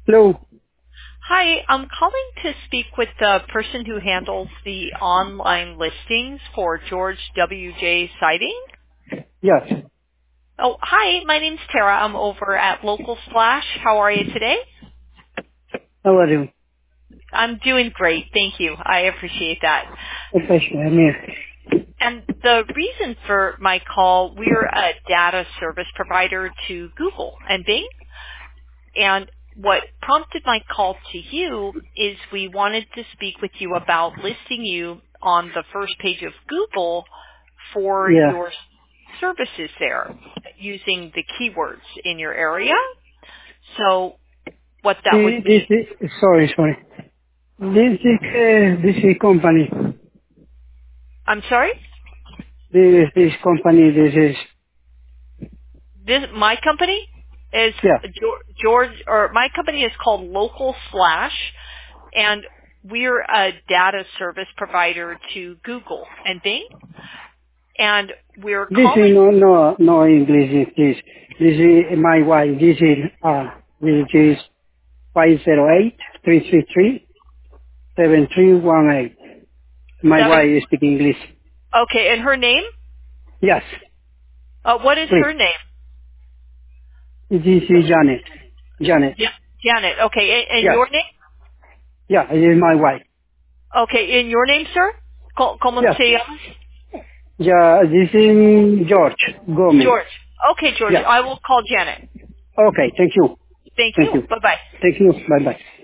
Hello. Hi, I'm calling to speak with the person who handles the online listings for George W.J. Siding. Yes. Oh, hi, my name's Tara. I'm over at Local Splash. How are you today? How are you? I'm doing great, thank you. I appreciate that. Okay, I'm here. And the reason for my call, we're a data service provider to Google and Bing. And what prompted my call to you is we wanted to speak with you about listing you on the first page of Google for Yeah. your services there using the keywords in your area. So what that would This be, is, sorry. This is company. I'm sorry, This company, this is, my company is yeah. my company is called Local Slash, and we're a data service provider to Google and Bing. And we're This is calling. no English, please. This is my wife. This is 508-333-7318. My Seven. wife speaks English. Okay, and her name? Yes, What is please. her name? This is Janet. Janet. Yeah. Janet. Okay, and Yes. your name? Yeah, it is my wife. Okay, and your name, sir? ¿Cómo Yes. se llama? Yeah, this is George Gomez. George. Okay, George. Yeah. I will call Janet. Okay, thank you. Thank Thank you. you. Bye bye. Thank you. Bye-bye.